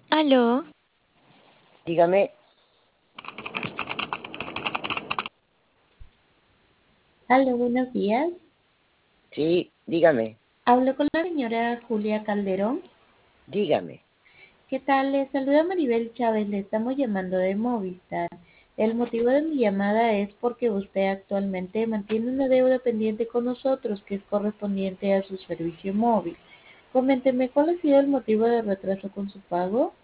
Aló, Dígame, Aló, buenos días. sí, dígame, Hablo con la señora Julia Calderón. dígame. ¿Qué tal? Le saluda Maribel Chávez. Le estamos llamando de Movistar. El motivo de mi llamada es porque usted actualmente mantiene una deuda pendiente con nosotros que es correspondiente a su servicio móvil. Coménteme cuál ha sido el motivo de retraso con su pago.